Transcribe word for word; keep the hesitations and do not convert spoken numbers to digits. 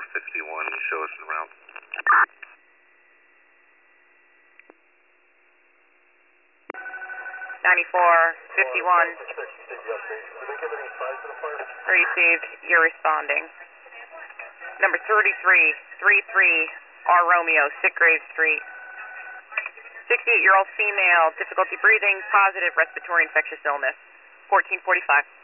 fifty-one, you show us around. ninety-four fifty-one. Received, you're responding. Number thirty-three thirty-three, R. Romeo, Sitgrave Street. sixty-eight-year-old female, difficulty breathing, positive respiratory infectious illness. fourteen forty-five.